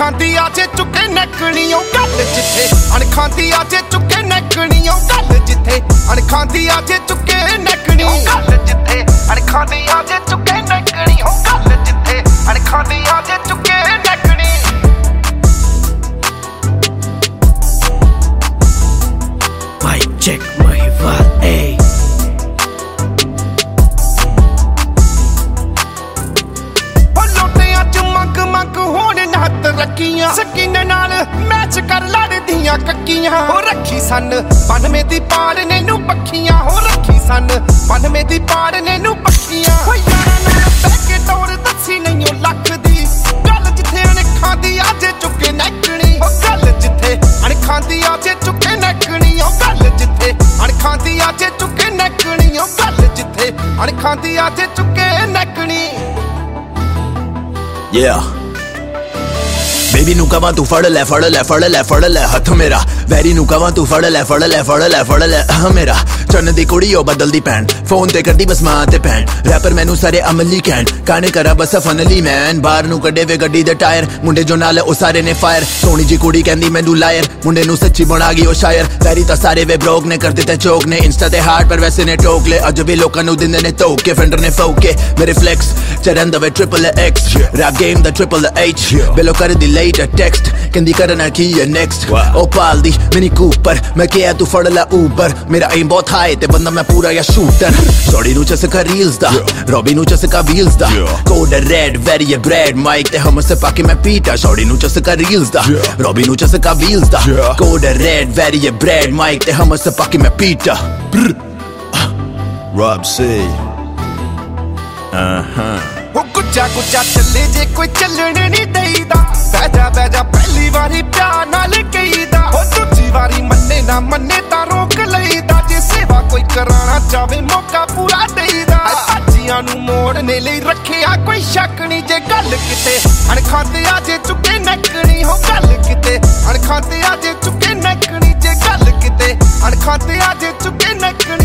ਅਣਖਾਂਦੀ ਆ ਜੇ ਚੁੱਕੇ ਨੈਕਣੀਓ ਗੱਲ ਜਿੱਥੇ ਅਣਖਾਂਦੀ ਆ ਜੇ ਚੁੱਕੇ ਨੈਕਣੀਓ ਗੱਲ ਜਿੱਥੇ ਅਣਖਾਂਦੀ ਆ ਜੇ ਚੁੱਕੇ ਨੈਕਣੀ ਗੱਲ ਜਿੱਥੇ ਅਣਖਾਂਦੀ ਆ ਜੇ ਚੁੱਕੇ ਨੈਕਣੀਓ ਗੱਲ ਜਿੱਥੇ ਅਣਖਾਂਦੀ ਆ ਜੇ ਚੁੱਕੇ ਨੈਕਣੀ Mic check Mahiwal ay ਰੱਖੀਆਂ ਸਕੀਨੇ ਨਾਲ ਮੈਚ ਕਰ ਲੜਦੀਆਂ ਕੱਕੀਆਂ ਹੋ ਰੱਖੀ ਸਨ 92 ਦੀ ਪਾੜਨੇ ਨੂੰ ਪੱਖੀਆਂ ਹੋ ਰੱਖੀ ਸਨ 92 ਦੀ ਪਾੜਨੇ ਨੂੰ ਪੱਖੀਆਂ ਹੋ ਯਾਰਾਂ ਨਾਲ ਬਹਿ ਕੇ ਟੋਰ ਦੱਸੀ ਨਹੀਂ ਉਹ ਲੱਖ ਦੀ ਗੱਲ ਜਿੱਥੇ ਅਣਖਾਂਦੀ ਆ ਜੇ ਚੁੱਕੇ ਨੈਕਣੀ ਉਹ ਗੱਲ ਜਿੱਥੇ ਅਣਖਾਂਦੀ ਆ ਜੇ ਚੁੱਕੇ ਨੈਕਣੀ ਉਹ ਗੱਲ ਜਿੱਥੇ ਅਣਖਾਂਦੀ ਆ ਜੇ ਚੁੱਕੇ ਨੈਕਣੀ ਉਹ ਗੱਲ ਜਿੱਥੇ ਅਣਖਾਂਦੀ ਆ ਜੇ ਚੁੱਕੇ ਨੈਕਣੀ yeah Baby ਨੂੰ ਕਵਾਂ ਤੂੰ ਫੜ ਲੈ ਫੜ ਲੈ ਫੜ ਲੈ ਫੜ ਲੈ ਹੱਥ ਮੇਰਾ ਵੈਰੀ ਨੂੰ ਕਵਾਂ ਤੂੰ ਫੜ ਲੈ ਫੜ ਲੈ ਫੜ ਲੈ ਫੜ ਲੈ ਮੇਰਾ ਚੰਨ ਦੀ ਕੁੜੀ ਉਹ ਬਦਲਦੀ ਪੈਣ ਫੋਨ ਤੇ ਕਰਦੀ ਬਸ ਮਾਂ ਤੇ ਭੈਣ ਰੈਪਰ ਮੈਨੂੰ ਸਾਰੇ ਅਮਲੀ ਕਹਿਣ ਕਾਣੇ ਕਰਾ ਬਸ ਫਨਲੀ ਮੈਨ ਬਾਹਰ ਨੂੰ ਕੱਢੇ ਵੇ ਗੱਡੀ ਦੇ ਟਾਇਰ ਮੁੰਡੇ ਜੋ ਨਾਲ ਉਹ ਸਾਰੇ ਨੇ ਫਾਇਰ ਸੋਹਣੀ ਜੀ ਕੁੜੀ ਕਹਿੰਦੀ ਮੈਨੂੰ ਲਾਇਰ ਮੁੰਡੇ ਨੂੰ ਸੱਚੀ ਬਣਾ ਗਈ ਉਹ ਸ਼ਾਇਰ ਵੈਰੀ ਤਾਂ ਸਾਰੇ ਵੇ ਬਲੌਗ ਨੇ ਕਰ ਦਿੱਤੇ ਚੋਕ ਨੇ ਇੰਸਟਾ ਤੇ ਹਾਰਟ ਪਰ ਵੈਸੇ ਨੇ ਟੋਕ ਲੈ ਅੱਜ ਵੀ ਲੋਕਾਂ ਨੂੰ ਦਿੰਦੇ ਨੇ ਤੋਕ ਕੇ ਫੈਂਡਰ ਨੇ ਫੋਕ ਕੇ ਮੇਰੇ ਫਲੈਕਸ ਚਰਨ ਦਾ ਵੇ ਟ੍ਰਿਪਲ ਐਕਸ ਰੈਪ ਗੇਮ ਦਾ ਟ੍ਰਿਪਲ ਐਚ ਬਿਲੋ ਕਰ ਦੀ ਲੇਟਰ ਟੈਕਸਟ ਕਹਿੰਦੀ ਕਰਨਾ ਕੀ ਹੈ ਨੈਕਸਟ ਉਹ ਪਾਲਦੀ ਮਿਨੀ ਕੂਪਰ ਮੈਂ ਕਿਹਾ ਤੂੰ ਫੜ ਲੈ ਊਬਰ ਮੇਰਾ ਏਮ ਬਹੁਤ ਹਾਈ ਤੇ ਬੰਦਾ ਮੈਂ ਪੂਰਾ ਜਾਂ ਸ਼ੂਟਰ ਸੋੜੀ ਨੂੰ ਚਸਕਾ ਰੀਲਸ ਦਾ ਰੋਬੀ ਨੂੰ ਚਸਕਾ ਵੀਲਸ ਦਾ code red very bread mic ਤੇ ਹਮ ਸੇ ਪਾਕੇ ਮੈਂ ਪੀਟਾ ਸੋੜੀ ਨੂੰ ਚਸਕਾ ਰੀਲਸ ਦਾ ਰੋਬੀ ਨੂੰ ਚਸਕਾ ਵੀਲਸ ਦਾ code red very bread mic ਤੇ ਹਮ ਸੇ ਪਾਕੇ ਮੈਂ ਪੀਟਾ Rob C ਉਹ ਗੁੱਜਾ ਗੁੱਜਾ ਚੱਲੇ ਜੇ ਕੋਈ ਚੱਲਣ ਨਹੀਂ ਦੇਈਦਾ ਬਹਿ ਜਾ ਪਹਿਲੀ ਵਾਰੀ ਪਿਆਰ ਨਾਲ ਕਹੀਦਾ ਉਹ ਦੂਜੀ ਵਾਰੀ ਮੰਨੇ ਨਾ ਮੰਨੇ ਤਾਂ ਰੋਕ ਲਈਦਾ ਜੇ ਸੇਵਾ ਕੋਈ ਕਰਾਣਾ ਚਾਵੇ ਮੌਕਾ ਪੂਰਾ ਦੇਈਦਾ ਸਾਜੀਆਂ ਨੂੰ ਮੋੜਨੇ ਲਈ ਰੱਖਿਆ ਕੋਈ ਸ਼ੱਕ ਨਹੀਂ ਜੇ ਗੱਲ ਕਿਤੇ ਅਣਖਾਂਦੇ ਆ ਜੇ ਚੁੱਕੇ ਨੈਕਣੀ ਹੋ ਗੱਲ ਕਿਤੇ ਅਣਖਾਂਦੇ ਆ ਜੇ ਚੁੱਕੇ ਨੈਕਣੀ ਜੇ ਗੱਲ ਕਿਤੇ ਅਣਖਾਂਦੇ ਆ ਜੇ ਚੁੱਕੇ ਨੈਕਣੀ